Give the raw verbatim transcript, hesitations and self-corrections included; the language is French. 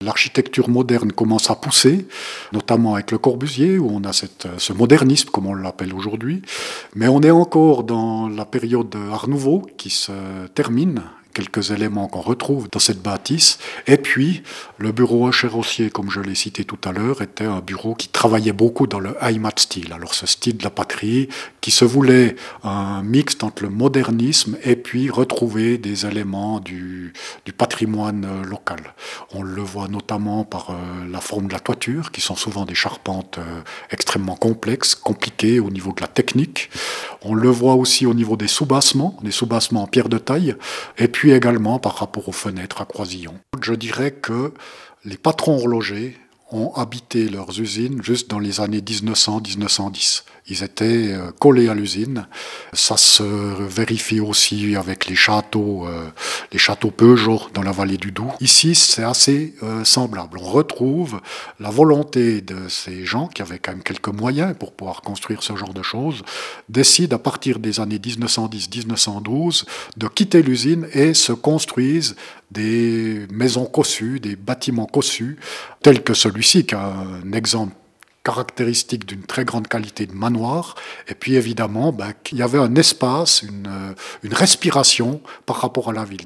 L'architecture moderne commence à pousser, notamment avec Le Corbusier, où on a cette, ce modernisme, comme on l'appelle aujourd'hui. Mais on est encore dans la période Art Nouveau qui se termine. Quelques éléments qu'on retrouve dans cette bâtisse. Et puis, le bureau Usher-Rossier, comme je l'ai cité tout à l'heure, était un bureau qui travaillait beaucoup dans le Heimat style. Alors, ce style de la patrie qui se voulait un mixte entre le modernisme et puis retrouver des éléments du, du patrimoine local. On le voit notamment par euh, la forme de la toiture, qui sont souvent des charpentes euh, extrêmement complexes, compliquées au niveau de la technique. On le voit aussi au niveau des soubassements, des soubassements en pierre de taille, et puis également par rapport aux fenêtres à croisillons. Je dirais que les patrons horlogers ont habité leurs usines juste dans les années dix-neuf cents à dix-neuf cent dix. Ils étaient euh, collés à l'usine. Ça se vérifie aussi avec les châteaux, euh, les châteaux Peugeot dans la vallée du Doubs. Ici, c'est assez euh, semblable. On retrouve la volonté de ces gens qui avaient quand même quelques moyens pour pouvoir construire ce genre de choses, décident à partir des années dix-neuf cent dix à dix-neuf cent douze de quitter l'usine et se construisent des maisons cossues, des bâtiments cossus, tels que celui-ci, qui est un exemple caractéristique d'une très grande qualité de manoir, et puis évidemment, ben, qu'il y avait un espace, une, une respiration par rapport à la ville.